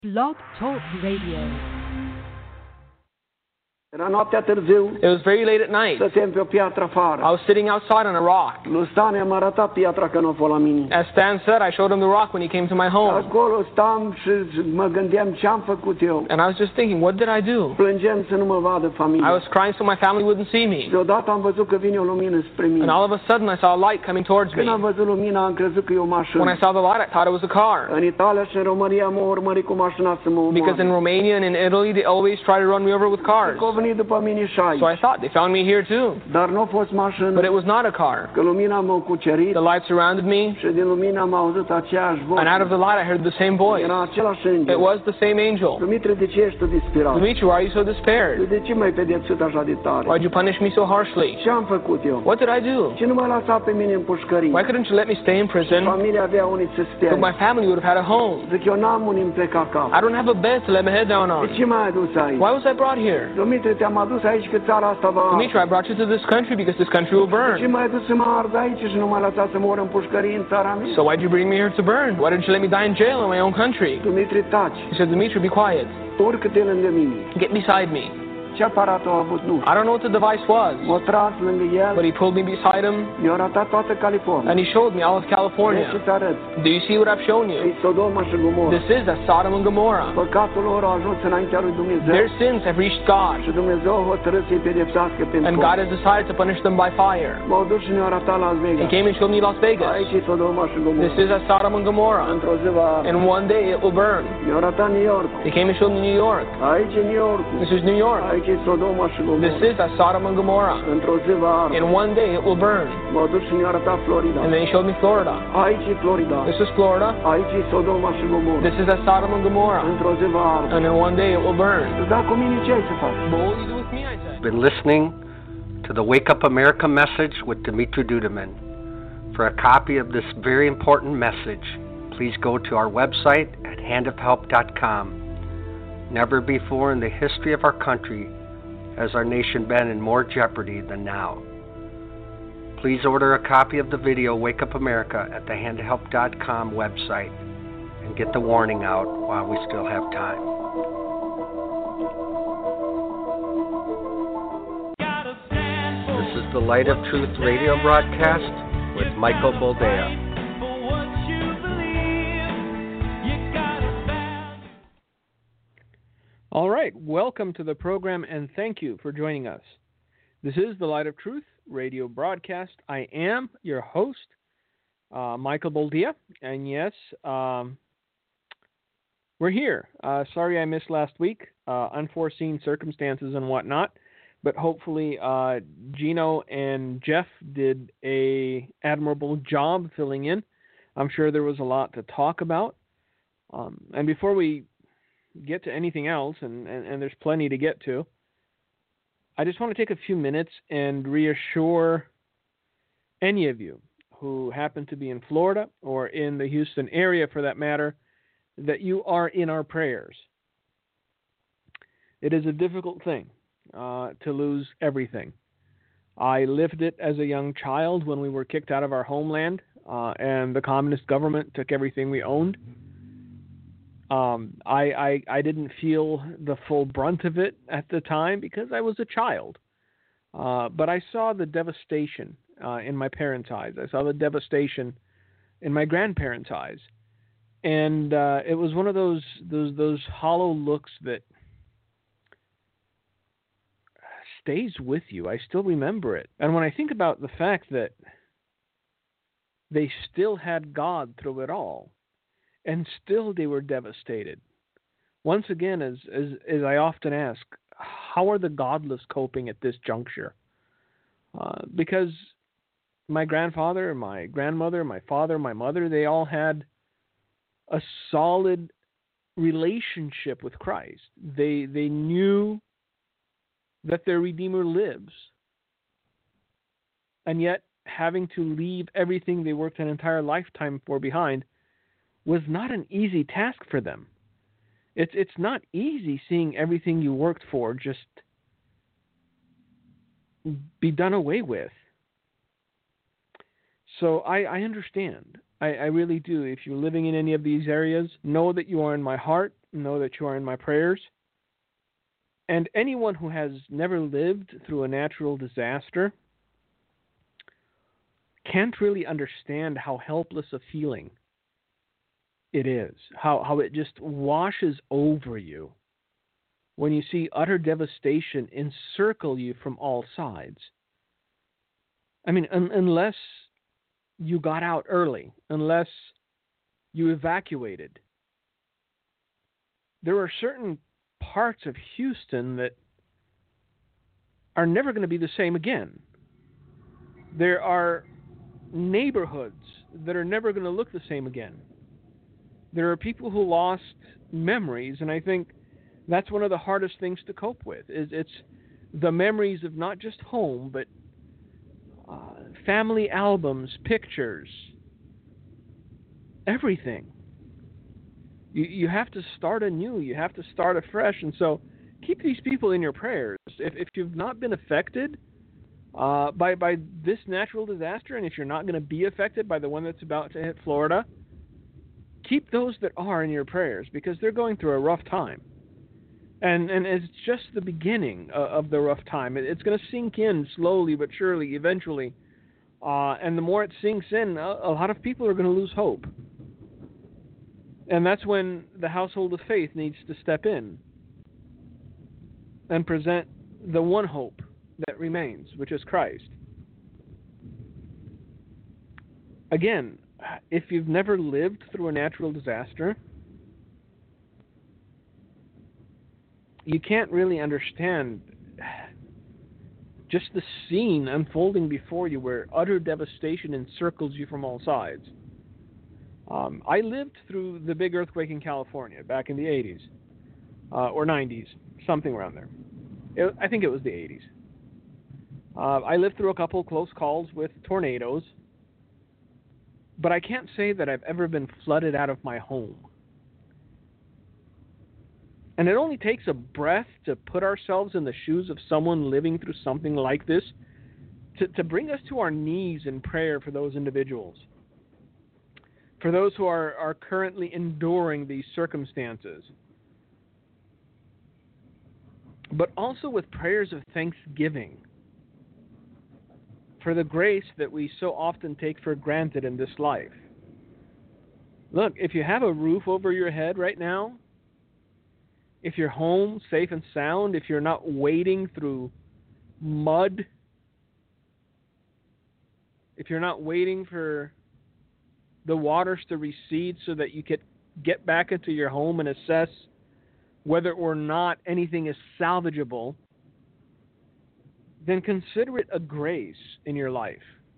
Blog Talk Radio. Era noaptea târziu, It was very late at night. stăteam pe o piatră afară. I was sitting outside on a rock. Lui Stan i-am arătat piatra că nu a fost la mine. As Stan said, I showed him the rock when he came to my home. Acolo stam și mă gândeam ce am făcut eu. And I was just thinking, what did I do? Plângeam să nu mă vadă I familia. was crying so my family wouldn't see me. Deodată am văzut că vine o lumină spre mine. And all of a sudden I saw a light coming towards me. Când am văzut lumina, am crezut că e o mașină. When I saw the light, I thought it was a car. În Italia și în România m-au urmărit cu mașina să mă Because in omoare. Romania and in Italy, they always try to run me over with cars. Că au venit după mine și aici. So I thought, they found me here too. Dar nu a fost mașină. But it was not a car. Că lumina m-a cucerit The light surrounded me, și din lumină am auzit aceeași voce. and out of the light I heard the same voice. Era același înger. It was the same angel. Dumitru, de ce ești tu disperat? Dimitri, why are you so Tu despaired? de ce m-ai pedepsit așa de tare? Why'd you punish me so harshly? Ce am făcut eu? What did I do? Ce nu m-a lăsat pe mine în pușcărie? Why couldn't you let me stay in prison? Familia avea unii să stea. So my family would have had a home. Zic, eu n-am unii îmi pleca cap. I don't have a bed to let my head down De on. ce m-ai adus aici? Why was I brought here? Dumitru, te-am adus aici că țara asta va arde. Dimitri, I brought you to this country because this country will Ce burn. m-ai adus să mă ard aici și nu m-ai lăsat să mor în pușcărie în țara mea? So why'd you bring me here to burn? Why didn't you let me die in jail in my own country? Dumitru, taci. He said, Dimitri, be quiet. Urcă-te lângă mine. Get beside me. Ce aparat a avut? Nu. I don't know what the device was, M-a tras lângă el, but he pulled me beside him mi-a arătat toată California. and he showed me all of Vrei California. să-ți arăt? Do you see what I've shown E you? Sodoma și Gomorra. This is a Sodom and Gomorrah. Păcatul lor a ajuns înaintea lui Dumnezeu. Their sins have reached God, Și Dumnezeu a hotărât să-i pedepsească and pentru God has decided to punish them by fire. M-au dus și ne-au arătat Las He Vegas. came and showed me Las Vegas. Aici e Sodoma și This Gomorra. is a Sodom and Gomorrah. Într-o zi va arde. And one day it will burn. Mi-au arătat New York. He came and showed me New York. Aici e New York. This is New York. Aici e Sodoma și This Gomorra. is a Sodom and Gomorrah. Într-o zi va arde. In one day it will burn. M-au dus și ne-au arătat Florida. And then he showed me Florida. Aici e Florida. This is Florida. Aici e Sodoma și Gomorra. This is a Sodom and Gomorrah. Într-o zi va arde. And in one day it will burn. Da, cu mine ce ai să faci? But what will you do with me, I said? Been listening to the Wake Up America message with Dimitri Duduman. For a copy of this very important message, please go to our website at handofhelp.com. Never before in the history of our country has our nation been in more jeopardy than now. Please order a copy of the video Wake Up America at the handofhelp.com website and get the warning out while we still have time. This is the Light of Truth radio broadcast with Michael Boldea. All right, welcome to the program and thank you for joining us. This is the Light of Truth radio broadcast. I am your host, Michael Boldea, and yes, we're here. Sorry I missed last week, unforeseen circumstances and whatnot, but hopefully Gino and Jeff did a admirable job filling in. I'm sure there was a lot to talk about. And before we get to anything else, and there's plenty to get to, I just want to take a few minutes and reassure any of you who happen to be in Florida or in the Houston area for that matter, that you are in our prayers. It is a difficult thing to lose everything. I lived it as a young child when we were kicked out of our homeland and the communist government took everything we owned. I didn't feel the full brunt of it at the time because I was a child. But I saw the devastation in my parents' eyes. I saw the devastation in my grandparents' eyes. And it was one of those hollow looks that stays with you. I still remember it. And when I think about the fact that they still had God through it all, and still they were devastated. Once again, as I often ask, how are the godless coping at this juncture? Because my grandfather, my grandmother, my father, my mother, they all had a solid relationship with Christ. They knew that their Redeemer lives. And yet, having to leave everything they worked an entire lifetime for behind was not an easy task for them. It's not easy seeing everything you worked for just be done away with. So I understand. I really do. If you're living in any of these areas, know that you are in my heart know that you are in my prayers. And anyone who has never lived through a natural disaster can't really understand how helpless a feeling it is, how it just washes over you when you see utter devastation encircle you from all sides. I mean, unless you got out early, unless you evacuated, there are certain parts of Houston that are never going to be the same again. There are neighborhoods that are never going to look the same again. There are people who lost memories, and I think that's one of the hardest things to cope with. It's the memories of not just home, but family albums, pictures, everything. You have to start anew. You have to start afresh. And so keep these people in your prayers. If you've not been affected by this natural disaster, and if you're not going to be affected by the one that's about to hit Florida, keep those that are in your prayers, because they're going through a rough time. And it's just the beginning of the rough time. It's going to sink in slowly but surely, eventually. And the more it sinks in, a lot of people are going to lose hope. And that's when the household of faith needs to step in and present the one hope that remains, which is Christ. Again, if you've never lived through a natural disaster, you can't really understand just the scene unfolding before you where utter devastation encircles you from all sides. I lived through the big earthquake in California back in the 80s, or 90s, something around there. I think it was the 80s. I lived through a couple close calls with tornadoes, but I can't say that I've ever been flooded out of my home. And it only takes a breath to put ourselves in the shoes of someone living through something like this to bring us to our knees in prayer for those individuals, for those who are currently enduring these circumstances. But also with prayers of thanksgiving for the grace that we so often take for granted in this life. Look, if you have a roof over your head right now, if you're home, safe and sound, if you're not wading through mud, if you're not waiting for the waters to recede so that you could get back into your home and assess whether or not anything is salvageable, then consider it a grace in your life.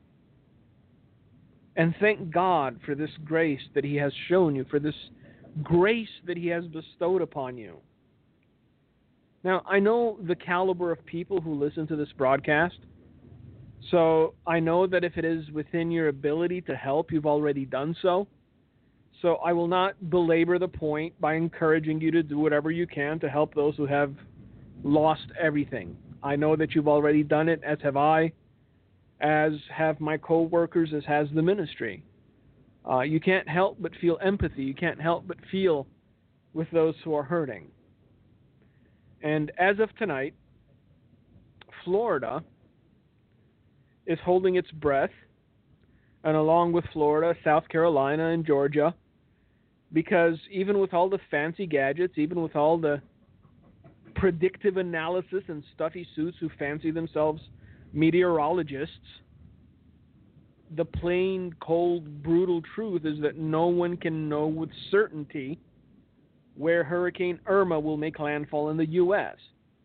And thank God for this grace that He has shown you, for this grace that He has bestowed upon you. Now, I know the caliber of people who listen to this broadcast, so I know that if it is within your ability to help, you've already done so. So I will not belabor the point by encouraging you to do whatever you can to help those who have lost everything. I know that you've already done it, as have I, as have my co-workers, as has the ministry. You can't help but feel empathy. You can't help but feel with those who are hurting. And as of tonight, Florida is holding its breath, and along with Florida, South Carolina, and Georgia, because even with all the fancy gadgets, even with all the predictive analysis and stuffy suits who fancy themselves meteorologists, the plain, cold, brutal truth is that no one can know with certainty where Hurricane Irma will make landfall in the U.S.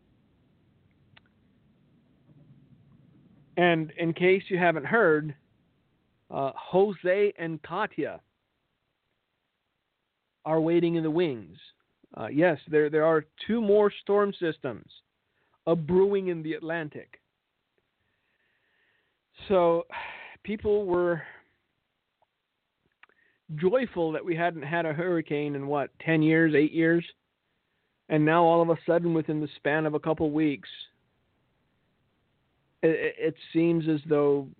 And in case you haven't heard, Jose and Katia are waiting in the wings. Yes, there are two more storm systems brewing in the Atlantic. So people were joyful that we hadn't had a hurricane in, 10 years, 8 years? And now all of a sudden, within the span of a couple weeks, it seems as though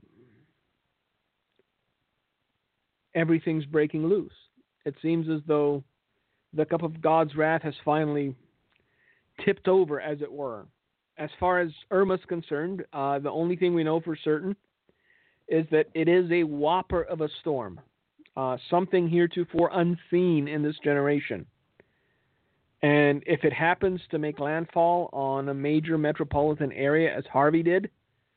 everything's breaking loose. It seems as though the cup of God's wrath has finally tipped over, as it were. As far as Irma's concerned, the only thing we know for certain is that it is a whopper of a storm, something heretofore unseen in this generation. And if it happens to make landfall on a major metropolitan area, as Harvey did,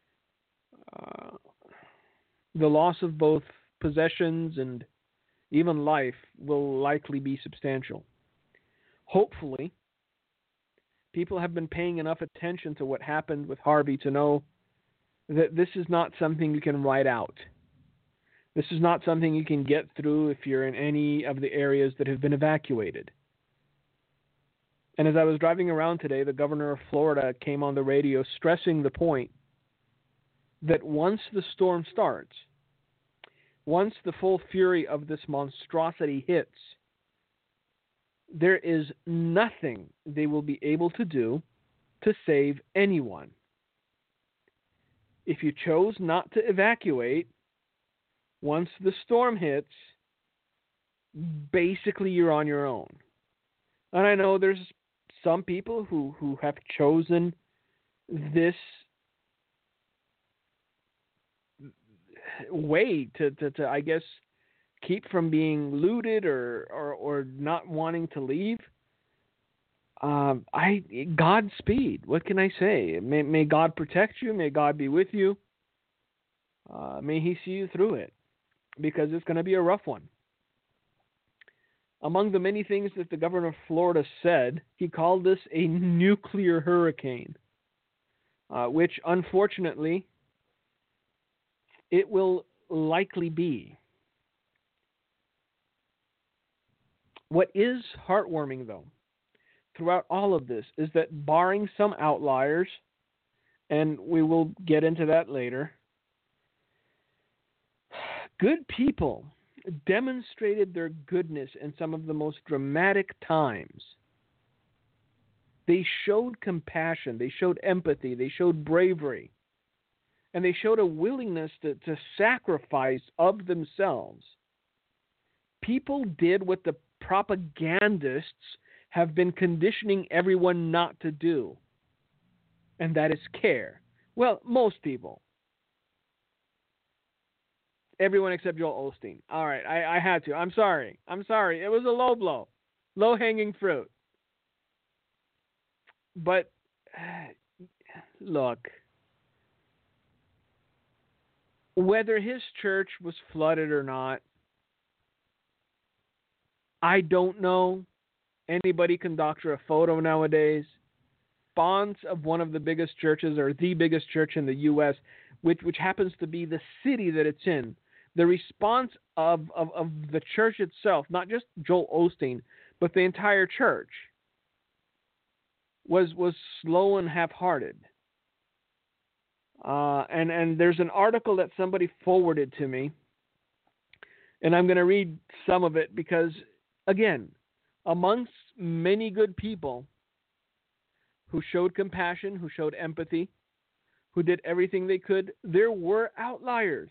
the loss of both possessions and even life will likely be substantial. Hopefully, people have been paying enough attention to what happened with Harvey to know that this is not something you can write out. This is not something you can get through if you're in any of the areas that have been evacuated. And as I was driving around today, the governor of Florida came on the radio stressing the point that once the storm starts, once the full fury of this monstrosity hits, there is nothing they will be able to do to save anyone. If you chose not to evacuate, once the storm hits, basically you're on your own. And I know there's some people who have chosen this way to I guess keep from being looted or not wanting to leave. Godspeed. What can I say? May God protect you. May God be with you. May He see you through it, because it's going to be a rough one. Among the many things that the governor of Florida said, he called this a nuclear hurricane, which unfortunately it will likely be. What is heartwarming, though, throughout all of this is that barring some outliers, and we will get into that later, good people demonstrated their goodness in some of the most dramatic times. They showed compassion, they showed empathy, they showed bravery, and they showed a willingness to sacrifice of themselves. People did what the propagandists have been conditioning everyone not to do, and that is care. Well, most people. Everyone except Joel Osteen. All right, I had to. I'm sorry. It was a low blow. Low-hanging fruit. But, look, whether his church was flooded or not, I don't know. Anybody can doctor a photo nowadays. Bonds of one of the biggest churches, or the biggest church in the U.S., which happens to be the city that it's in, the response of the church itself, not just Joel Osteen, but the entire church, was slow and half-hearted. And there's an article that somebody forwarded to me, and I'm going to read some of it because, again, amongst many good people who showed compassion, who showed empathy, who did everything they could, there were outliers.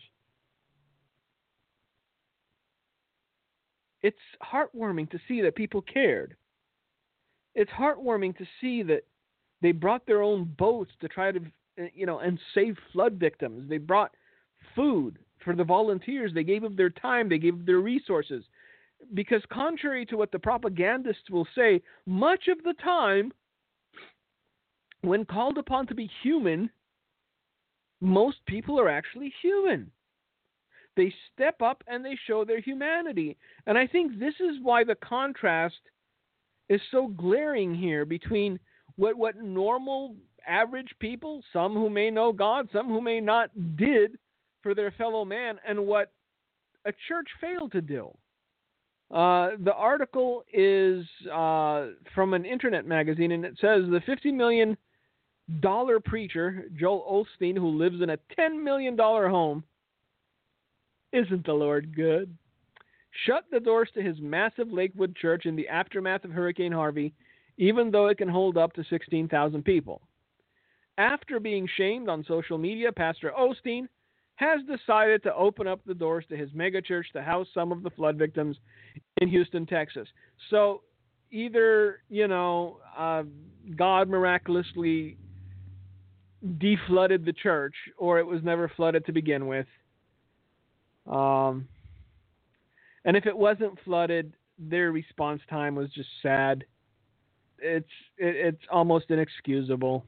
It's heartwarming to see that people cared. It's heartwarming to see that they brought their own boats to try to, and save flood victims. They brought food for the volunteers. They gave of their time. They gave of their resources. Because contrary to what the propagandists will say, much of the time, when called upon to be human, most people are actually human. They step up and they show their humanity. And I think this is why the contrast is so glaring here between what normal, average people, some who may know God, some who may not, did for their fellow man, and what a church failed to do. The article is from an internet magazine, and it says the $50 million preacher, Joel Osteen, who lives in a $10 million home, isn't the Lord good? Shut the doors to his massive Lakewood church in the aftermath of Hurricane Harvey, even though it can hold up to 16,000 people. After being shamed on social media, Pastor Osteen has decided to open up the doors to his megachurch to house some of the flood victims in Houston, Texas. So either, God miraculously deflooded the church, or it was never flooded to begin with. And if it wasn't flooded, their response time was just sad. It's almost inexcusable.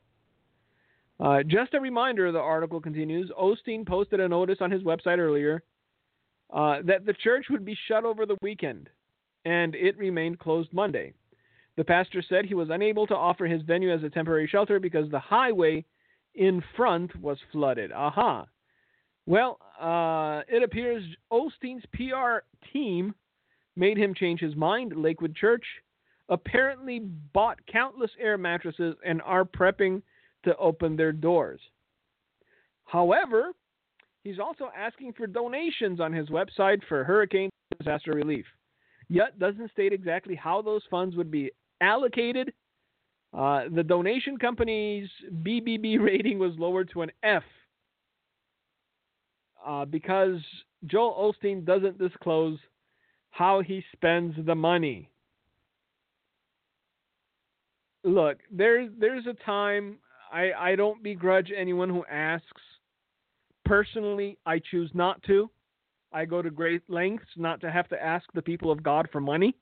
Just a reminder, the article continues, Osteen posted a notice on his website earlier that the church would be shut over the weekend, and it remained closed Monday. The pastor said he was unable to offer his venue as a temporary shelter because the highway in front was flooded. Aha. Well, it appears Osteen's PR team made him change his mind. Lakewood Church apparently bought countless air mattresses and are prepping to open their doors. However, he's also asking for donations on his website for hurricane disaster relief, yet doesn't state exactly how those funds would be allocated. The donation company's BBB rating was lowered to an F because Joel Osteen doesn't disclose how he spends the money. Look, there's a time, I don't begrudge anyone who asks. Personally, I choose not to. I go to great lengths not to have to ask the people of God for money.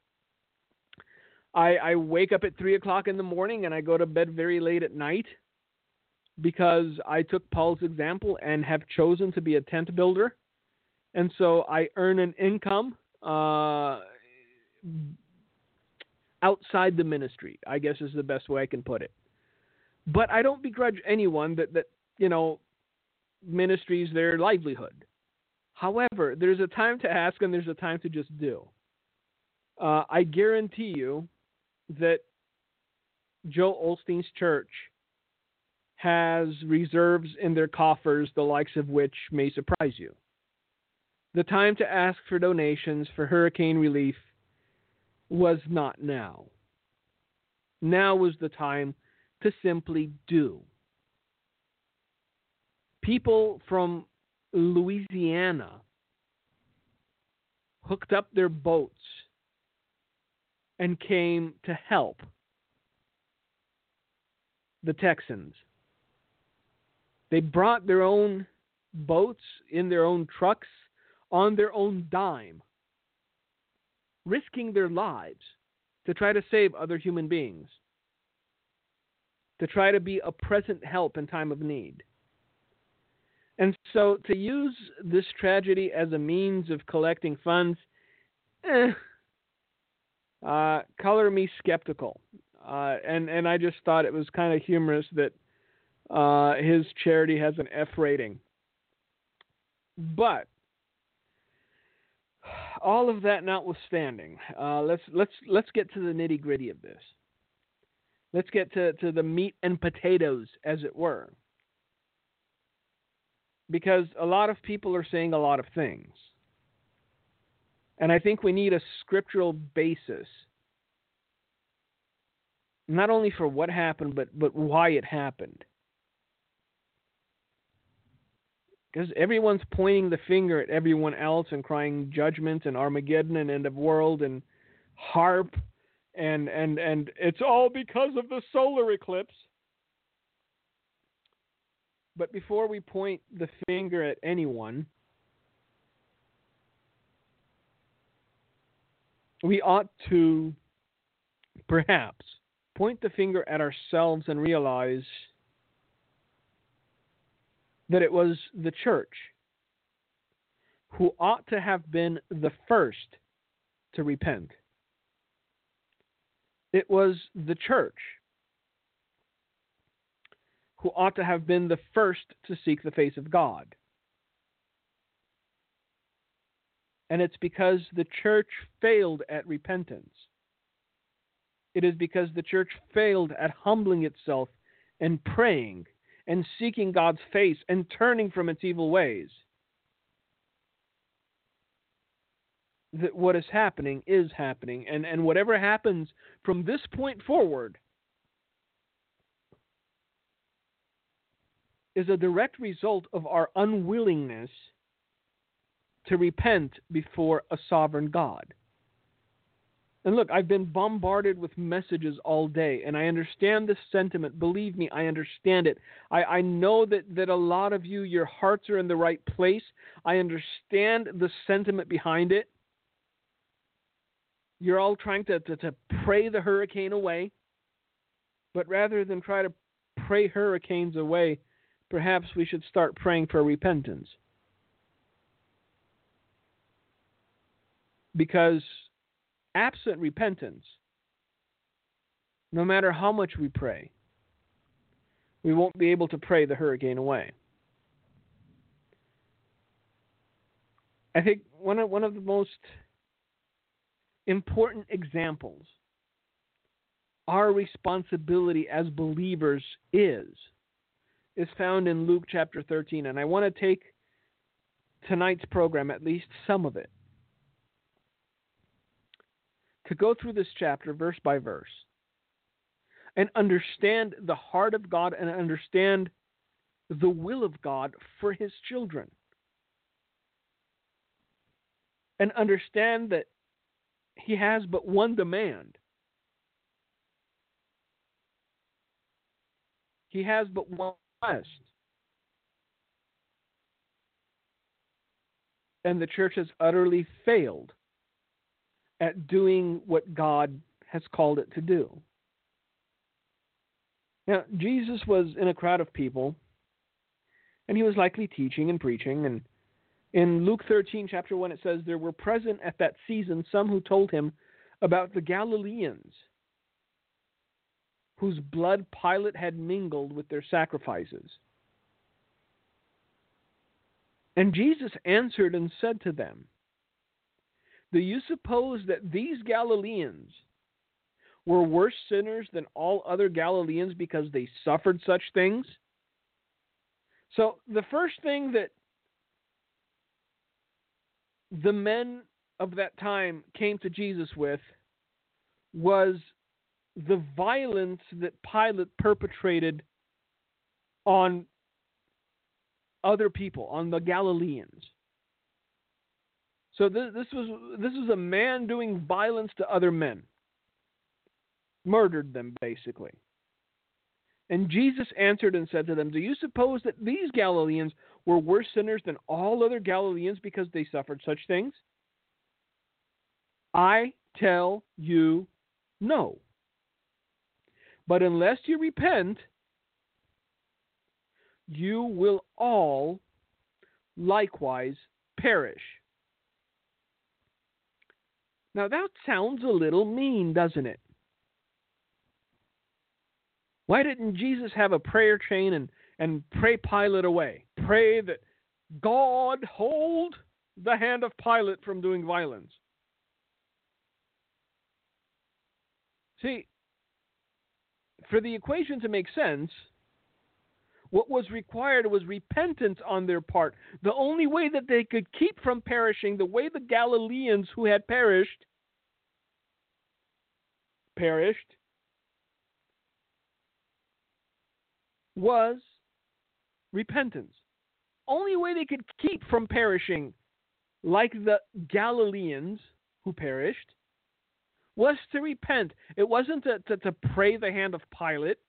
I wake up at 3 o'clock in the morning and I go to bed very late at night because I took Paul's example and have chosen to be a tent builder. And so I earn an income outside the ministry, I guess is the best way I can put it. But I don't begrudge anyone that ministry is their livelihood. However, there's a time to ask and there's a time to just do. I guarantee you that Joel Osteen's church has reserves in their coffers, the likes of which may surprise you. The time to ask for donations for hurricane relief was not now. Now was the time to simply do. People from Louisiana hooked up their boats and came to help the Texans. They brought their own boats in their own trucks on their own dime, risking their lives to try to save other human beings, to try to be a present help in time of need. And so to use this tragedy as a means of collecting funds, color me skeptical. And I just thought it was kind of humorous that his charity has an F rating. But all of that notwithstanding, let's get to the nitty gritty of this. Let's get to the meat and potatoes, as it were. Because a lot of people are saying a lot of things. And I think we need a scriptural basis, not only for what happened, but why it happened. Because everyone's pointing the finger at everyone else and crying judgment and Armageddon and end of world and harp and it's all because of the solar eclipse. But before we point the finger at anyone, we ought to perhaps point the finger at ourselves and realize that it was the church who ought to have been the first to repent. It was the church who ought to have been the first to seek the face of God. And it's because the church failed at repentance. It is because the church failed at humbling itself and praying and seeking God's face and turning from its evil ways that what is happening is happening. And whatever happens from this point forward is a direct result of our unwillingness to repent before a sovereign God. And look, I've been bombarded with messages all day, and I understand this sentiment. Believe me, I understand it. I know that a lot of you, your hearts are in the right place. I understand the sentiment behind it. You're all trying to pray the hurricane away. But rather than try to pray hurricanes away, perhaps we should start praying for repentance. Because absent repentance, no matter how much we pray, we won't be able to pray the hurricane away. I think one of the most important examples our responsibility as believers is found in Luke chapter 13. And I want to take tonight's program, at least some of it, to go through this chapter verse by verse and understand the heart of God and understand the will of God for His children. And understand that He has but one demand. He has but one request. And the church has utterly failed at doing what God has called it to do. Now, Jesus was in a crowd of people, and He was likely teaching and preaching. And in Luke 13, chapter 1, it says, there were present at that season some who told Him about the Galileans, whose blood Pilate had mingled with their sacrifices. And Jesus answered and said to them, do you suppose that these Galileans were worse sinners than all other Galileans because they suffered such things? So the first thing that the men of that time came to Jesus with was the violence that Pilate perpetrated on other people, on the Galileans. So this was a man doing violence to other men. Murdered them, basically. And Jesus answered and said to them, do you suppose that these Galileans were worse sinners than all other Galileans because they suffered such things? I tell you, no. But unless you repent, you will all likewise perish. Now that sounds a little mean, doesn't it? Why didn't Jesus have a prayer chain and pray Pilate away? Pray that God hold the hand of Pilate from doing violence. See, for the equation to make sense, what was required was repentance on their part. The only way that they could keep from perishing, the way the Galileans who had perished, was repentance. Only way they could keep from perishing like the Galileans who perished was to repent. It wasn't to pray the hand of Pilate.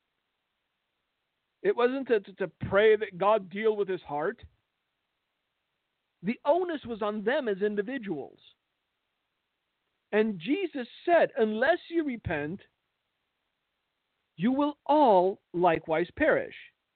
It wasn't to pray that God deal with his heart. The onus was on them as individuals. And Jesus said, unless you repent, you will all likewise perish.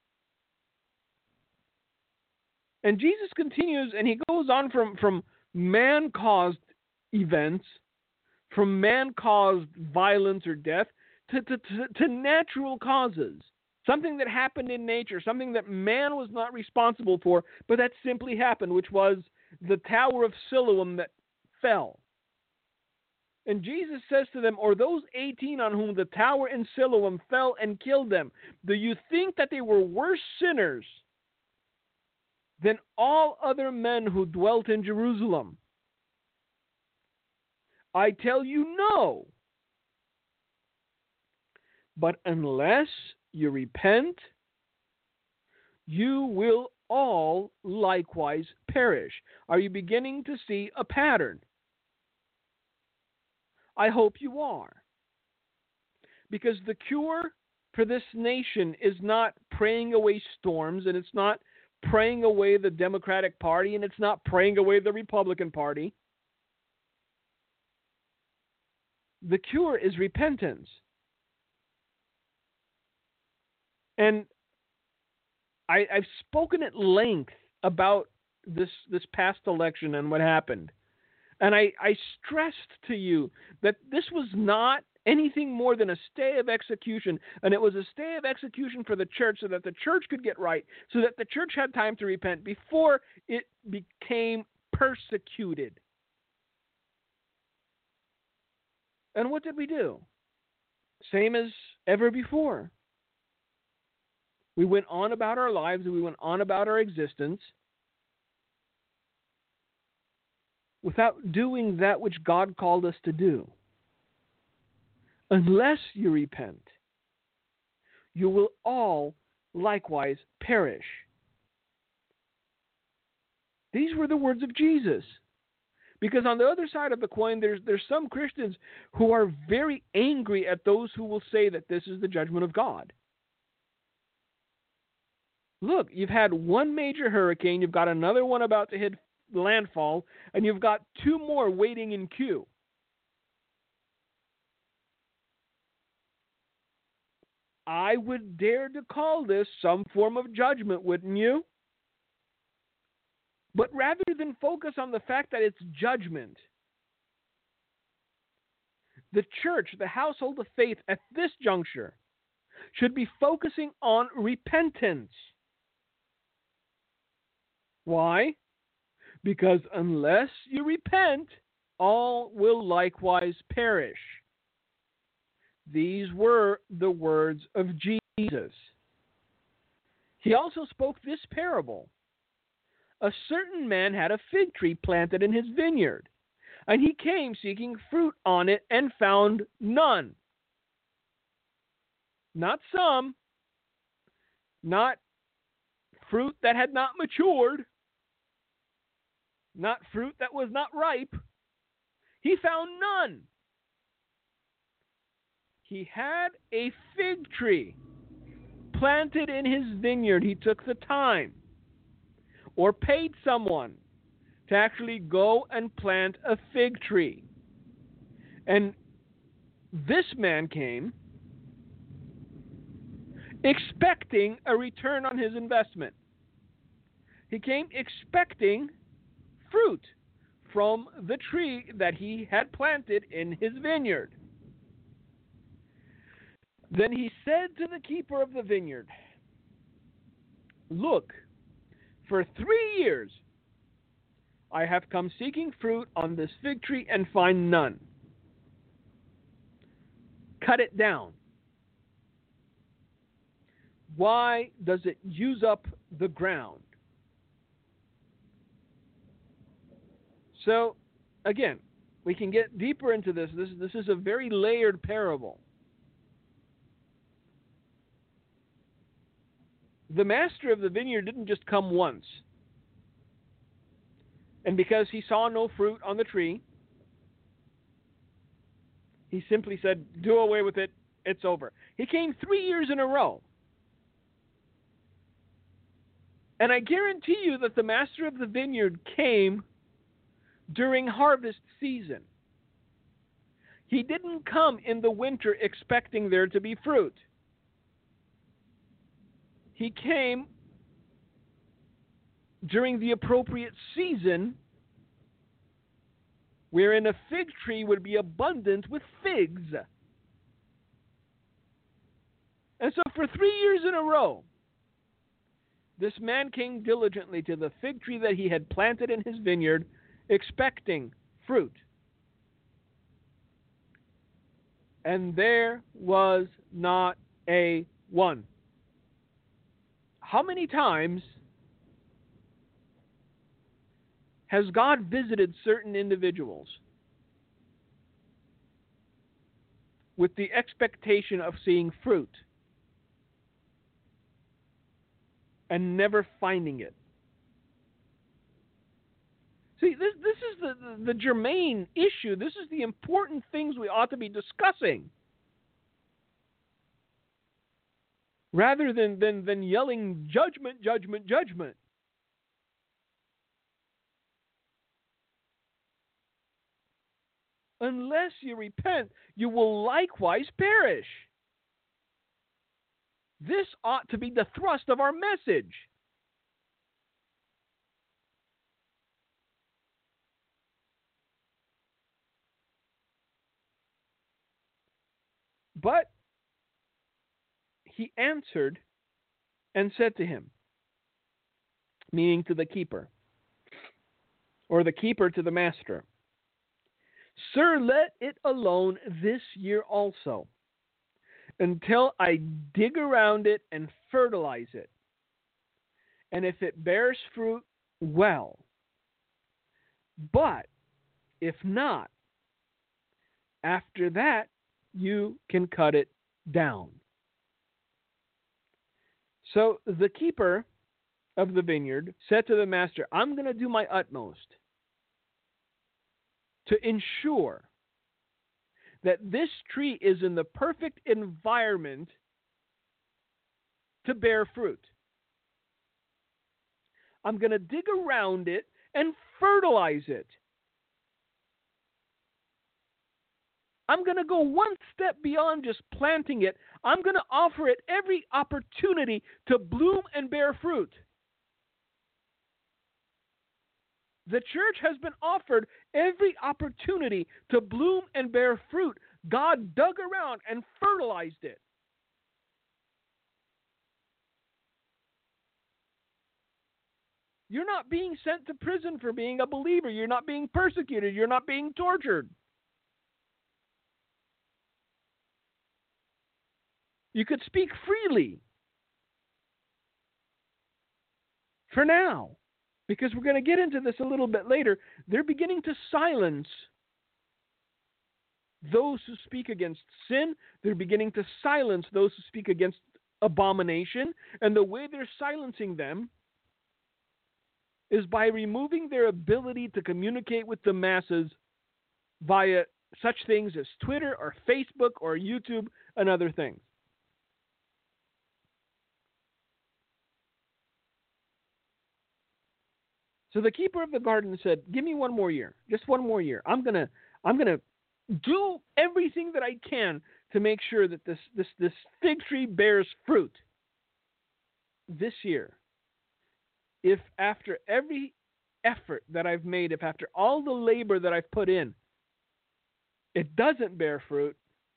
And Jesus continues, and he goes on from man-caused events, from man-caused violence or death, to natural causes. Something that happened in nature, something that man was not responsible for, but that simply happened, which was the Tower of Siloam that fell. And Jesus says to them, or those 18 on whom the tower in Siloam fell and killed them, do you think that they were worse sinners than all other men who dwelt in Jerusalem? I tell you, no. But unless you repent, you will all likewise perish. Are you beginning to see a pattern? I hope you are. Because the cure for this nation is not praying away storms, and it's not praying away the Democratic Party, and it's not praying away the Republican Party. The cure is repentance. And I've spoken at length about this past election and what happened. And I stressed to you that this was not anything more than a stay of execution. And it was a stay of execution for the church so that the church could get right, so that the church had time to repent before it became persecuted. And what did we do? Same as ever before. We went on about our lives and we went on about our existence without doing that which God called us to do. Unless you repent, you will all likewise perish. These were the words of Jesus. Because on the other side of the coin, there's some Christians who are very angry at those who will say that this is the judgment of God. Look, you've had one major hurricane, you've got another one about to hit landfall, and you've got two more waiting in queue. I would dare to call this some form of judgment, wouldn't you? But rather than focus on the fact that it's judgment, the church, the household of faith at this juncture, should be focusing on repentance. Why? Because unless you repent, all will likewise perish. These were the words of Jesus. He also spoke this parable. A certain man had a fig tree planted in his vineyard, and he came seeking fruit on it and found none. Not some, not fruit that had not matured, not fruit that was not ripe. He found none. He had a fig tree planted in his vineyard. He took the time or paid someone to actually go and plant a fig tree. And this man came expecting a return on his investment. He came expecting fruit from the tree that he had planted in his vineyard. Then he said to the keeper of the vineyard, "Look, for 3 years I have come seeking fruit on this fig tree and find none. Cut it down. Why does it use up the ground?" So, again, we can get deeper into this. This is a very layered parable. The master of the vineyard didn't just come once. And because he saw no fruit on the tree, he simply said, "Do away with it, it's over." He came 3 years in a row. And I guarantee you that the master of the vineyard came during harvest season. He didn't come in the winter expecting there to be fruit. He came during the appropriate season wherein a fig tree would be abundant with figs. And so for 3 years in a row, this man came diligently to the fig tree that he had planted in his vineyard, expecting fruit. And there was not a one. How many times has God visited certain individuals with the expectation of seeing fruit and never finding it? See, this is the germane issue. This is the important things we ought to be discussing. Rather than yelling judgment, judgment, judgment. Unless you repent, you will likewise perish. This ought to be the thrust of our message. But he answered and said to him, meaning to the keeper, or the keeper to the master, Sir, let it alone this year also, until I dig around it and fertilize it. And if it bears fruit, well. But if not, after that, you can cut it down. So the keeper of the vineyard said to the master, I'm going to do my utmost to ensure that this tree is in the perfect environment to bear fruit. I'm going to dig around it and fertilize it. I'm going to go one step beyond just planting it. I'm going to offer it every opportunity to bloom and bear fruit. The church has been offered every opportunity to bloom and bear fruit. God dug around and fertilized it. You're not being sent to prison for being a believer. You're not being persecuted. You're not being tortured. You could speak freely. For now. Because we're going to get into this a little bit later. They're beginning to silence those who speak against sin. They're beginning to silence those who speak against abomination. And the way they're silencing them is by removing their ability to communicate with the masses via such things as Twitter or Facebook or YouTube and other things. So the keeper of the garden said, give me one more year, just one more year. I'm gonna do everything that I can to make sure that this fig tree bears fruit this year. If after every effort that I've made, if after all the labor that I've put in, it doesn't bear fruit,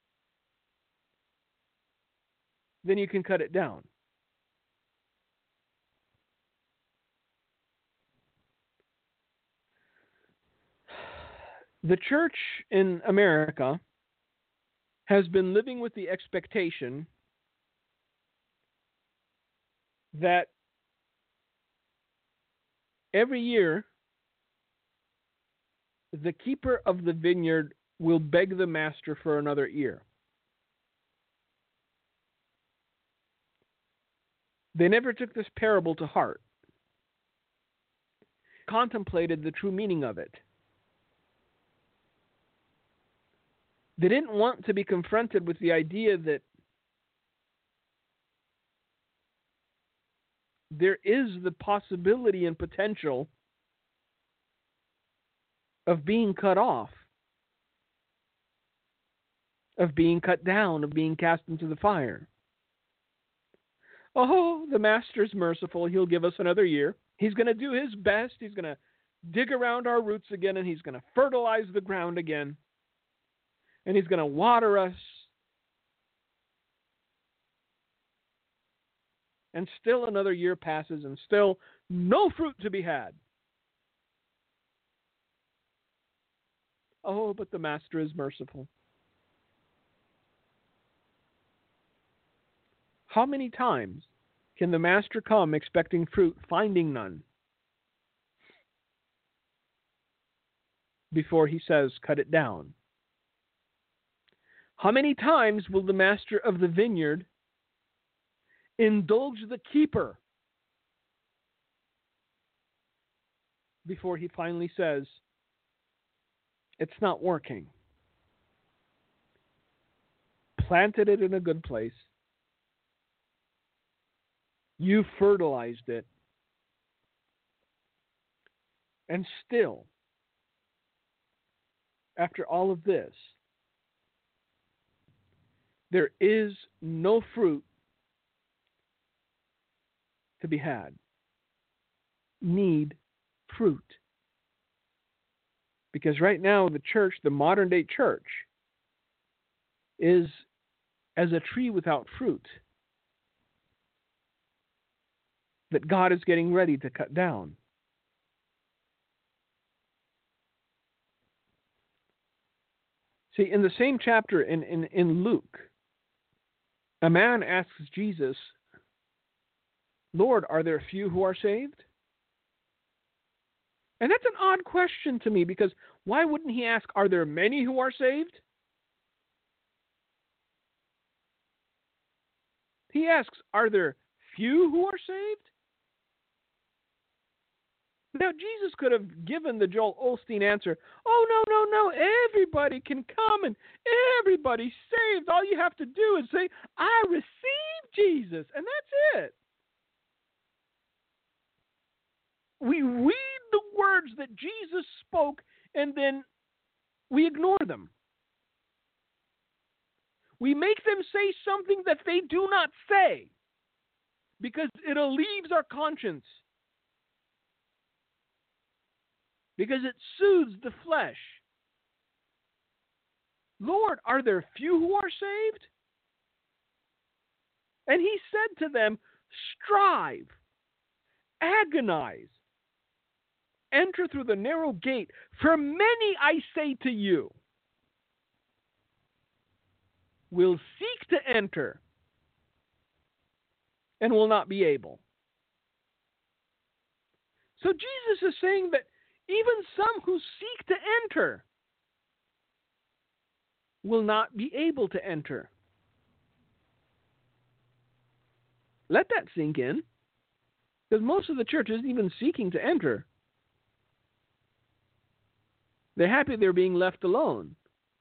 then you can cut it down. The church in America has been living with the expectation that every year the keeper of the vineyard will beg the master for another year. They never took this parable to heart, contemplated the true meaning of it. They didn't want to be confronted with the idea that there is the possibility and potential of being cut off, of being cut down, of being cast into the fire. Oh, the master's merciful. He'll give us another year. He's going to do his best. He's going to dig around our roots again, and he's going to fertilize the ground again. And he's going to water us. And still another year passes and still no fruit to be had. Oh, but the master is merciful. How many times can the master come expecting fruit, finding none, before he says, cut it down? How many times will the master of the vineyard indulge the keeper before he finally says, it's not working. Planted it in a good place. You fertilized it. And still, after all of this, there is no fruit to be had. Need fruit. Because right now the church, the modern day church, is as a tree without fruit that God is getting ready to cut down. See, in the same chapter in Luke, a man asks Jesus, Lord, are there few who are saved? And that's an odd question to me, because why wouldn't he ask, are there many who are saved? He asks, are there few who are saved? Now, Jesus could have given the Joel Osteen answer, oh, no, everybody can come and everybody's saved. All you have to do is say, I receive Jesus, and that's it. We read the words that Jesus spoke, and then we ignore them. We make them say something that they do not say, because it relieves our conscience. Because it soothes the flesh. Lord, are there few who are saved? And he said to them, strive, agonize, enter through the narrow gate, for many, I say to you, will seek to enter and will not be able. So Jesus is saying that even some who seek to enter will not be able to enter. Let that sink in, because most of the church isn't even seeking to enter. They're happy they're being left alone.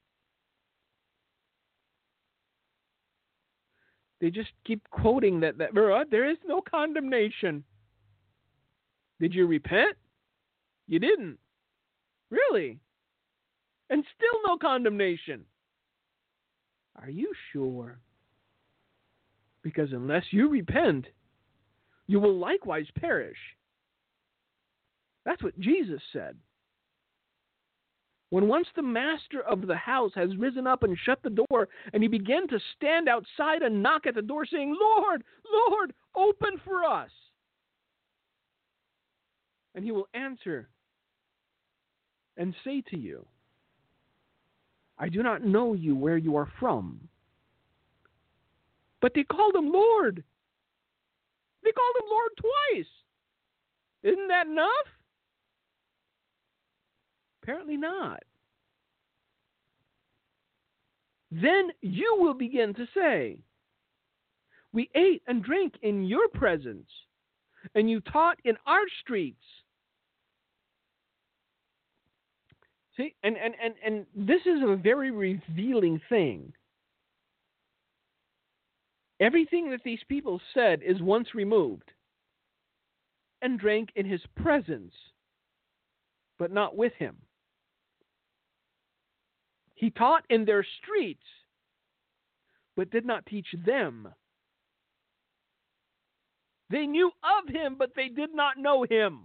They just keep quoting that there is no condemnation. Did you repent? You didn't. Really? And still no condemnation. Are you sure? Because unless you repent, you will likewise perish. That's what Jesus said. When once the master of the house has risen up and shut the door, and he began to stand outside and knock at the door, saying, Lord, Lord, open for us. And he will answer and say to you, I do not know you where you are from. But they called him Lord. They called him Lord twice. Isn't that enough? Apparently not. Then you will begin to say, we ate and drank in your presence, and you taught in our streets. See, and this is a very revealing thing. Everything that these people said is once removed and drank in his presence, but not with him. He taught in their streets, but did not teach them. They knew of him, but they did not know him.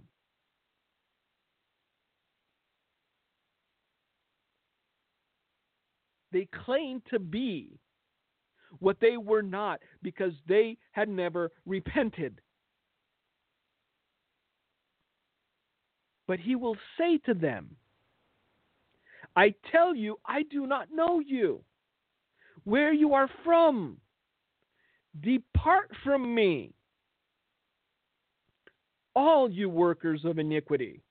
They claimed to be what they were not because they had never repented. But he will say to them, I tell you, I do not know you, where you are from. Depart from me, all you workers of iniquity.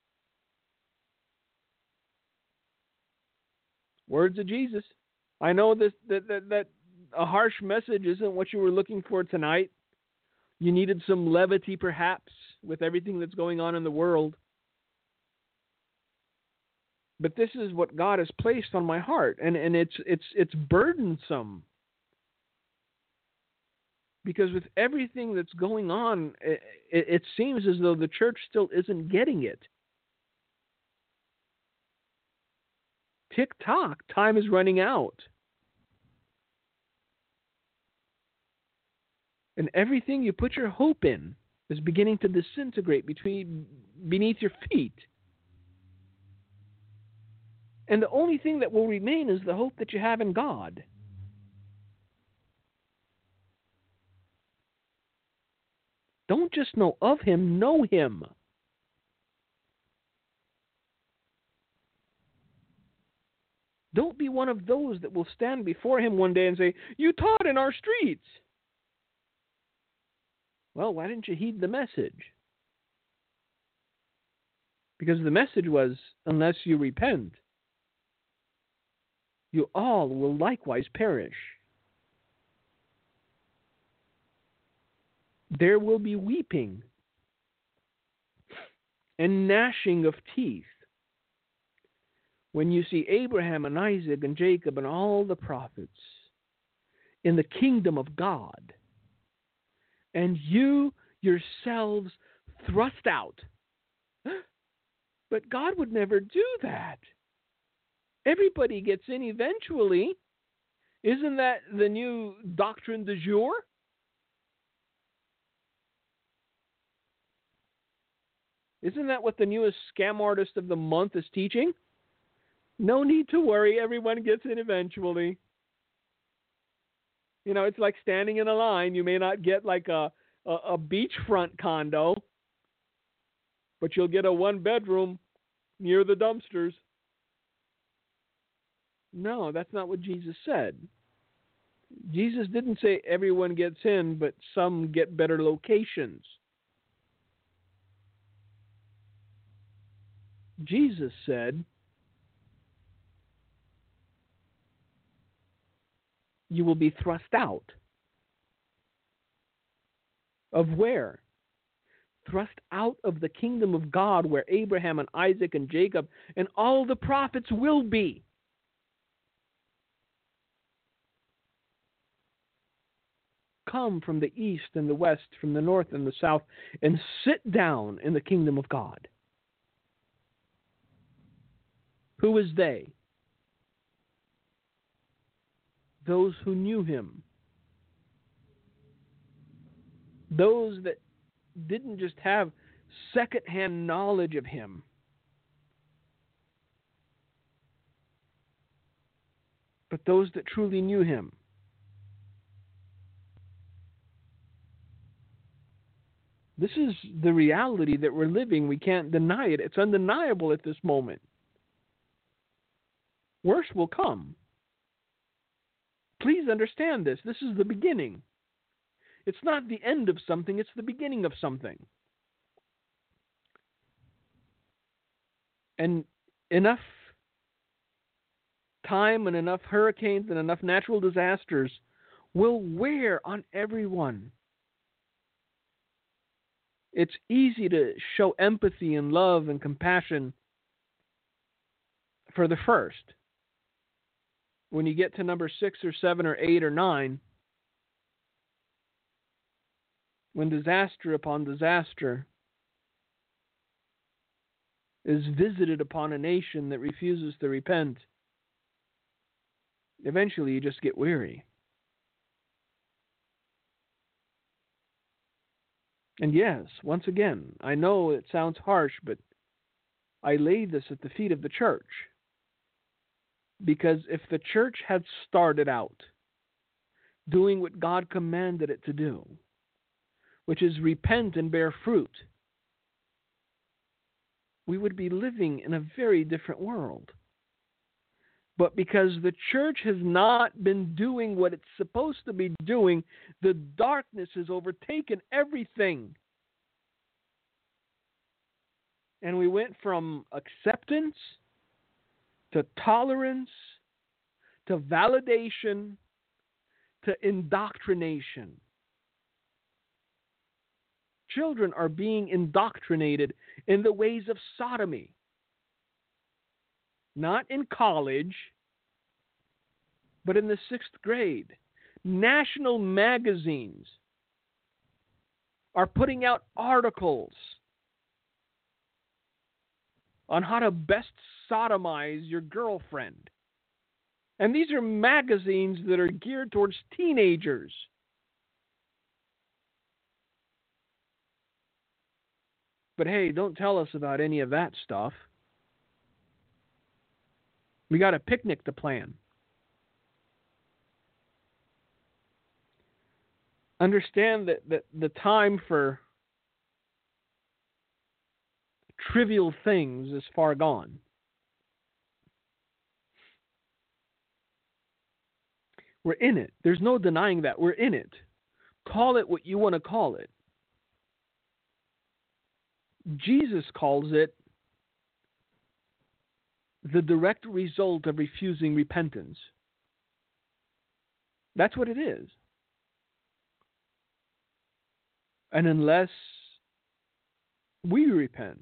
Words of Jesus. I know that a harsh message isn't what you were looking for tonight. You needed some levity, perhaps, with everything that's going on in the world. But this is what God has placed on my heart, and it's burdensome. Because with everything that's going on, it seems as though the church still isn't getting it. Tick-tock, time is running out. And everything you put your hope in is beginning to disintegrate beneath your feet. And the only thing that will remain is the hope that you have in God. Don't just know of Him, know Him. Don't be one of those that will stand before Him one day and say, "You taught in our streets." Well, why didn't you heed the message? Because the message was, unless you repent, you all will likewise perish. There will be weeping and gnashing of teeth when you see Abraham and Isaac and Jacob and all the prophets in the kingdom of God, and you yourselves thrust out. But God would never do that. Everybody gets in eventually. Isn't that the new doctrine du jour? Isn't that what the newest scam artist of the month is teaching? No need to worry, everyone gets in eventually. You know, it's like standing in a line. You may not get like a beachfront condo, but you'll get a one-bedroom near the dumpsters. No, that's not what Jesus said. Jesus didn't say everyone gets in, but some get better locations. Jesus said, you will be thrust out. Of where? Thrust out of the kingdom of God, where Abraham and Isaac and Jacob and all the prophets will be. Come from the east and the west, from the north and the south, and sit down in the kingdom of God. Who is they? Those who knew Him. Those that didn't just have second-hand knowledge of Him, but those that truly knew Him. This is the reality that we're living. We can't deny it. It's undeniable at this moment. Worse will come. Please understand this. This is the beginning. It's not the end of something. It's the beginning of something. And enough time and enough hurricanes and enough natural disasters will wear on everyone. It's easy to show empathy and love and compassion for the first. When you get to number 6 or 7 or 8 or 9, when disaster upon disaster is visited upon a nation that refuses to repent, eventually you just get weary. And yes, once again, I know it sounds harsh, but I lay this at the feet of the church. Because if the church had started out doing what God commanded it to do, which is repent and bear fruit, we would be living in a very different world. But because the church has not been doing what it's supposed to be doing, the darkness has overtaken everything. And we went from acceptance to tolerance, to validation, to indoctrination. Children are being indoctrinated in the ways of sodomy. not in college, but in the 6th grade. National magazines are putting out articles on how to best sodomize your girlfriend. And these are magazines that are geared towards teenagers. But hey, don't tell us about any of that stuff. We got a picnic to plan. Understand that the time for trivial things is far gone. We're in it. There's no denying that. We're in it. Call it what you want to call it. Jesus calls it the direct result of refusing repentance. That's what it is. And unless we repent,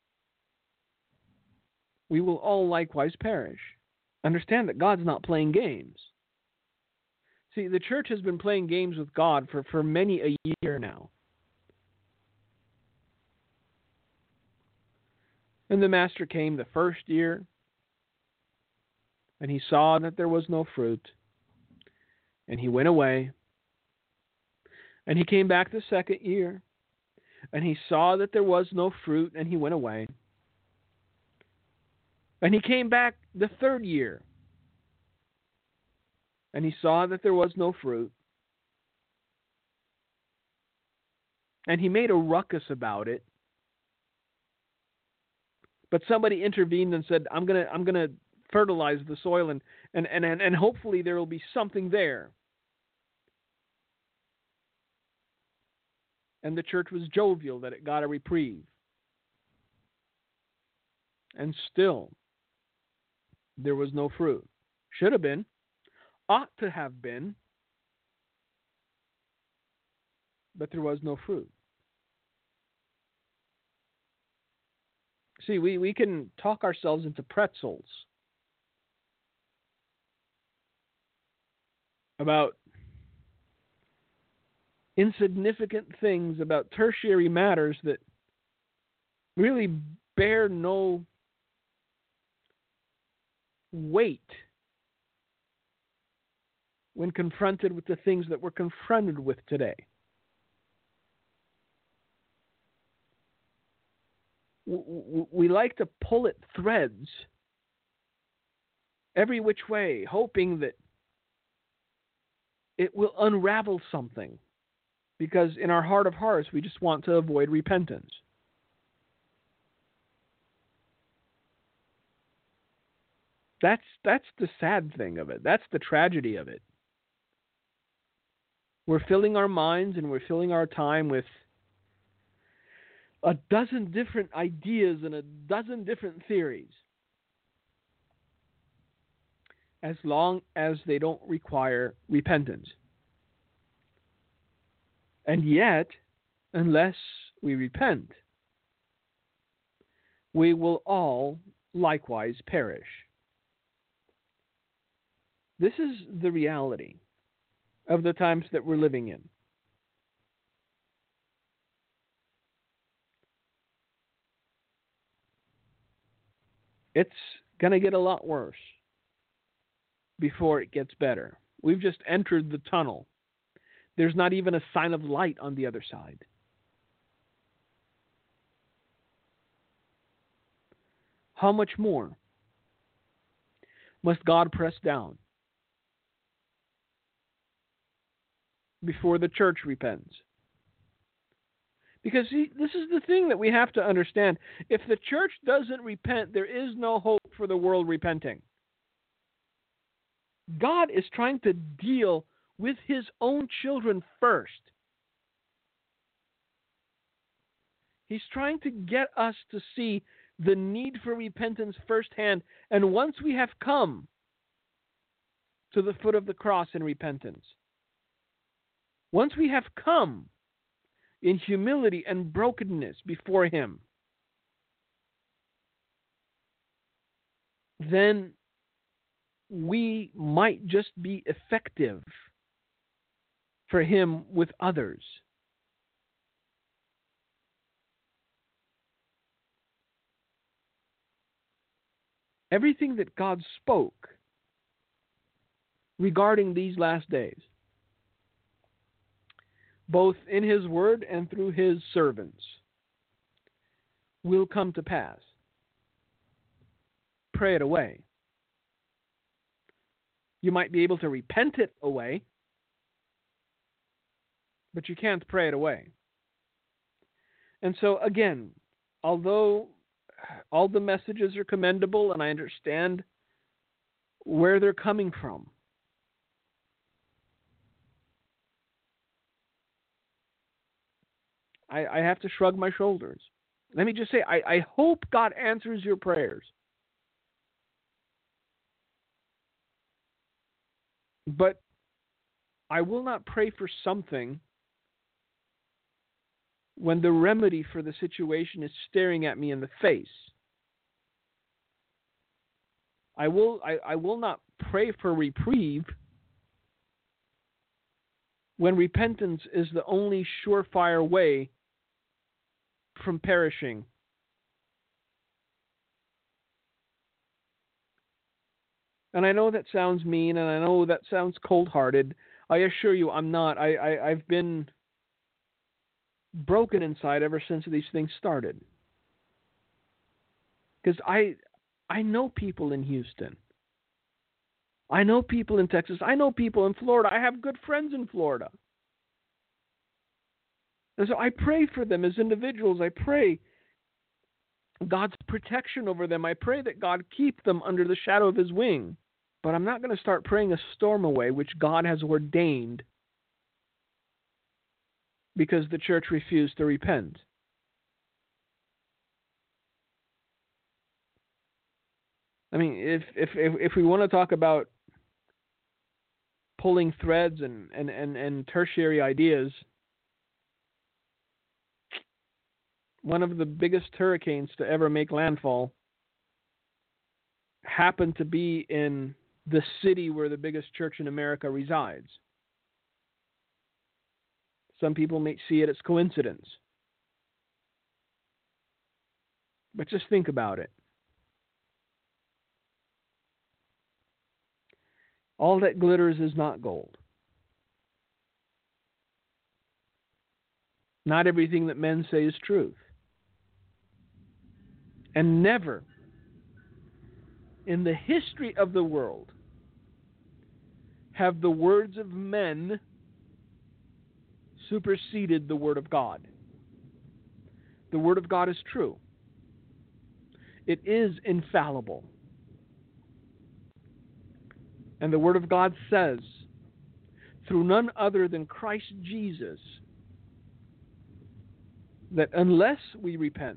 we will all likewise perish. Understand that God's not playing games. See, the church has been playing games with God for many a year now. And the master came the first year, and he saw that there was no fruit, and he went away. And he came back the second year, and he saw that there was no fruit, and he went away. And he came back the third year, and he saw that there was no fruit. And he made a ruckus about it. But somebody intervened and said, I'm gonna fertilize the soil and hopefully there will be something there. And the church was jovial that it got a reprieve. And still, there was no fruit. Should have been. Ought to have been. But there was no fruit. See, we can talk ourselves into pretzels about insignificant things, about tertiary matters that really bear no weight when confronted with the things that we're confronted with today. We like to pull at threads every which way, hoping that it will unravel something, because in our heart of hearts, we just want to avoid repentance. That's the sad thing of it. That's the tragedy of it. We're filling our minds and we're filling our time with a dozen different ideas and a dozen different theories, as long as they don't require repentance. And yet, unless we repent, we will all likewise perish. This is the reality of the times that we're living in. It's going to get a lot worse before it gets better. We've just entered the tunnel. There's not even a sign of light on the other side. How much more must God press down before the church repents? Because see, this is the thing that we have to understand. If the church doesn't repent, there is no hope for the world repenting. God is trying to deal with his own children first. He's trying to get us to see the need for repentance firsthand. And once we have come to the foot of the cross in repentance, once we have come in humility and brokenness before him, then we might just be effective for Him with others. Everything that God spoke regarding these last days, both in His Word and through His servants, will come to pass. Pray it away. You might be able to repent it away, but you can't pray it away. And so, again, although all the messages are commendable and I understand where they're coming from, I have to shrug my shoulders. Let me just say, I hope God answers your prayers. But I will not pray for something when the remedy for the situation is staring at me in the face. I will not pray for reprieve when repentance is the only surefire way from perishing. And I know that sounds mean, and I know that sounds cold-hearted. I assure you I'm not. I've been broken inside ever since these things started. Because I know people in Houston. I know people in Texas. I know people in Florida. I have good friends in Florida. And so I pray for them as individuals. I pray God's protection over them. I pray that God keep them under the shadow of His wing. But I'm not going to start praying a storm away, which God has ordained, because the church refused to repent. I mean, if we want to talk about pulling threads and tertiary ideas, one of the biggest hurricanes to ever make landfall happened to be in the city where the biggest church in America resides. Some people may see it as coincidence. But just think about it. All that glitters is not gold. Not everything that men say is truth. And never in the history of the world have the words of men superseded the Word of God. The Word of God is true. It is infallible. And the Word of God says, through none other than Christ Jesus, that unless we repent,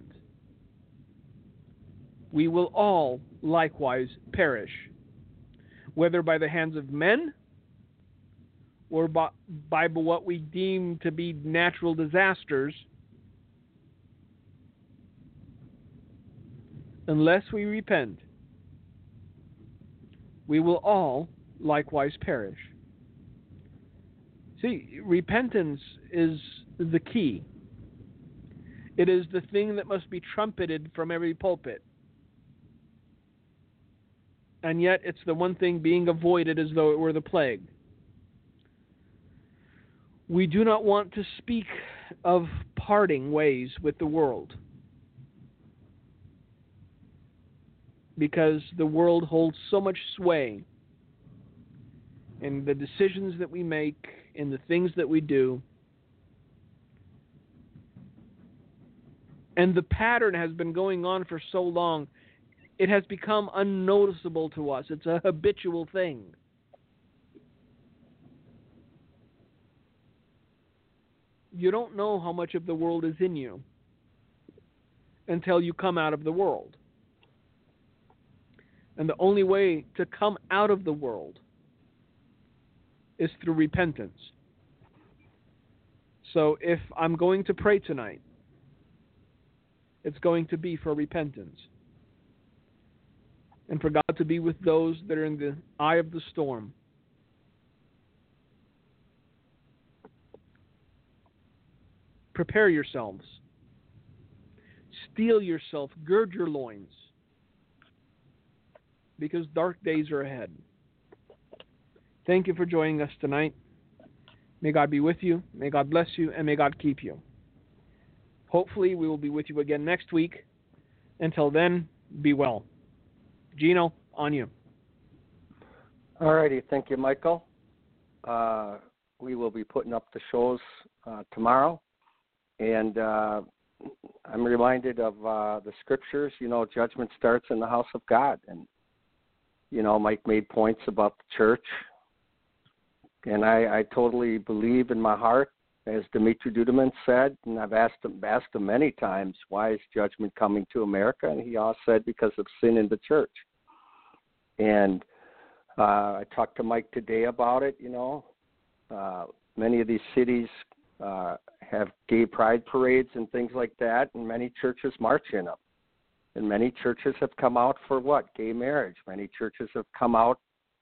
we will all likewise perish, whether by the hands of men or by what we deem to be natural disasters. Unless we repent, we will all likewise perish. See, repentance is the key. It is the thing that must be trumpeted from every pulpit. And yet it's the one thing being avoided as though it were the plague. We do not want to speak of parting ways with the world, because the world holds so much sway in the decisions that we make, in the things that we do. And the pattern has been going on for so long, it has become unnoticeable to us. It's a habitual thing. You don't know how much of the world is in you until you come out of the world. And the only way to come out of the world is through repentance. So if I'm going to pray tonight, it's going to be for repentance. and for God to be with those that are in the eye of the storm. Prepare yourselves. Steel yourself. Gird your loins. Because dark days are ahead. Thank you for joining us tonight. May God be with you. May God bless you. And may God keep you. Hopefully we will be with you again next week. Until then, be well. Gino, on you. All righty. Thank you, Michael. We will be putting up the shows tomorrow. And I'm reminded of the scriptures, judgment starts in the house of God. And, Mike made points about the church. And I totally believe in my heart, as Dimitri Duduman said, and I've asked him many times, why is judgment coming to America? And he all said, because of sin in the church. And I talked to Mike today about it, many of these cities have gay pride parades and things like that, and many churches march in them. And many churches have come out for what? Gay marriage. Many churches have come out,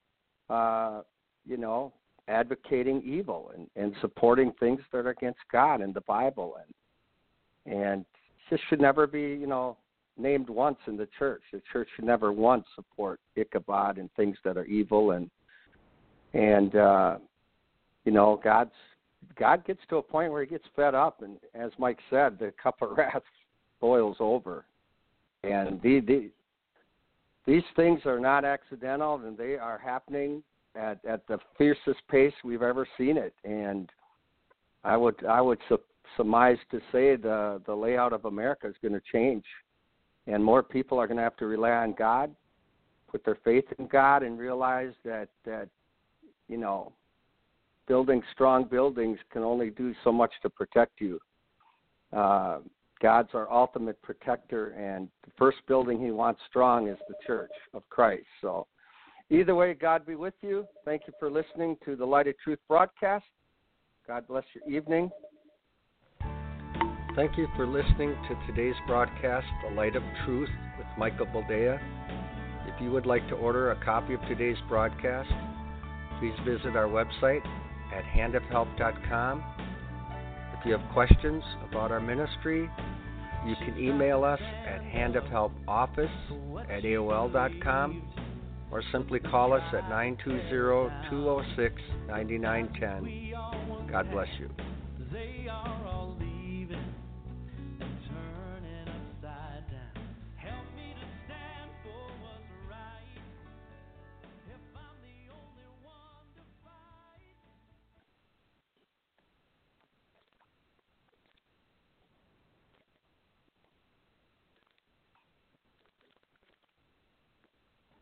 advocating evil and supporting things that are against God and the Bible. And this should never be, named once in the church. The church should never once support Ichabod and things that are evil. God gets to a point where he gets fed up, and as Mike said, the cup of wrath boils over. And these things are not accidental, and they are happening at the fiercest pace we've ever seen it. And I would surmise to say the layout of America is going to change, and more people are going to have to rely on God, put their faith in God, and realize that building strong buildings can only do so much to protect you. God's our ultimate protector, and the first building he wants strong is the church of Christ. So either way, God be with you. Thank you for listening to the Light of Truth broadcast. God bless your evening. Thank you for listening to today's broadcast, The Light of Truth with Michael Boldea. If you would like to order a copy of today's broadcast, please visit our website at handofhelp.com. If you have questions about our ministry, you can email us at handofhelpoffice@aol.com or simply call us at 920-206-9910. God bless you.